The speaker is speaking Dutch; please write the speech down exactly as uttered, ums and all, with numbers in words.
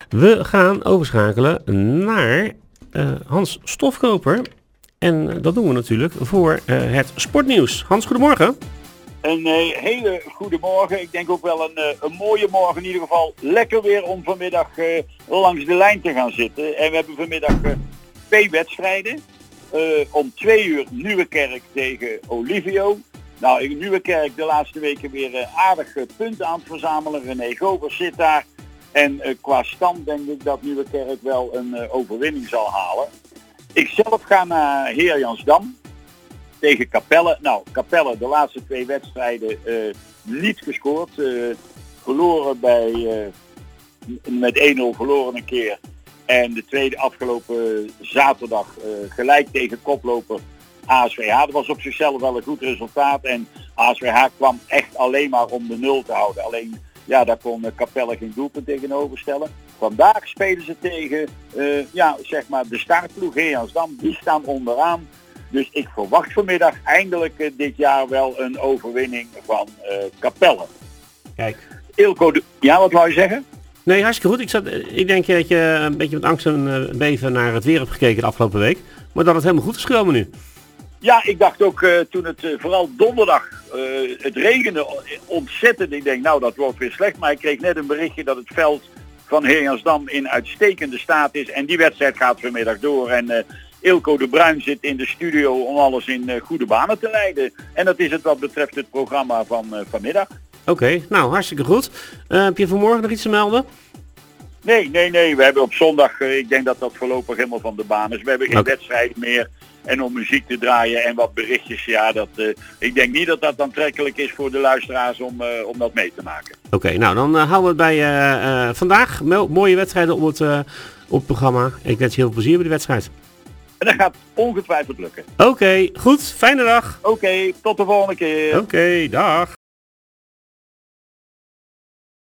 We gaan overschakelen naar uh, Hans Stofkoper. En dat doen we natuurlijk voor uh, het sportnieuws. Hans, goedemorgen. Een uh, hele goede morgen. Ik denk ook wel een, uh, een mooie morgen in ieder geval. Lekker weer om vanmiddag uh, langs de lijn te gaan zitten. En we hebben vanmiddag uh, twee wedstrijden. Uh, om twee uur Nieuwekerk tegen Olivio. Nou, in Nieuwekerk de laatste weken weer uh, aardig uh, punten aan het verzamelen. René Govers zit daar. En uh, qua stand denk ik dat Nieuwekerk wel een uh, overwinning zal halen. Ik zelf ga naar Heerjansdam tegen Capelle. Nou, Capelle de laatste twee wedstrijden uh, niet gescoord. Uh, verloren bij uh, met één nul verloren een keer. En de tweede afgelopen zaterdag uh, gelijk tegen koploper A S V H. Dat was op zichzelf wel een goed resultaat. En A S V H kwam echt alleen maar om de nul te houden. Alleen, ja, daar kon uh, Capelle geen doelpunt tegenover stellen. Vandaag spelen ze tegen, uh, ja, zeg maar de startploeg Heerjansdam. Die staan onderaan. Dus ik verwacht vanmiddag eindelijk uh, dit jaar wel een overwinning van uh, Capelle. Kijk. Ilko, de... ja, wat wou je zeggen? Nee, hartstikke goed. Ik, zat, ik denk dat je een beetje met angst en beven naar het weer hebt gekeken de afgelopen week. Maar dat het helemaal goed is gekomen nu. Ja, ik dacht ook uh, toen het uh, vooral donderdag, uh, het regende ontzettend. Ik denk nou dat wordt weer slecht. Maar ik kreeg net een berichtje dat het veld van Heerjansdam in uitstekende staat is. En die wedstrijd gaat vanmiddag door. En uh, Ilko de Bruin zit in de studio om alles in uh, goede banen te leiden. En dat is het wat betreft het programma van uh, vanmiddag. Oké, okay, nou hartstikke goed. Uh, heb je vanmorgen nog iets te melden? Nee, nee, nee. We hebben op zondag, uh, ik denk dat dat voorlopig helemaal van de baan is. We hebben geen okay. wedstrijden meer. En om muziek te draaien en wat berichtjes, ja, dat, uh, ik denk niet dat dat aantrekkelijk is voor de luisteraars om, uh, om dat mee te maken. Oké, okay, nou dan uh, houden we het bij uh, uh, vandaag. Mo- mooie wedstrijden op het, uh, op het programma. Ik wens je heel veel plezier bij de wedstrijd. En dat gaat ongetwijfeld lukken. Oké, okay, goed. Fijne dag. Oké, okay, tot de volgende keer. Oké, okay, dag.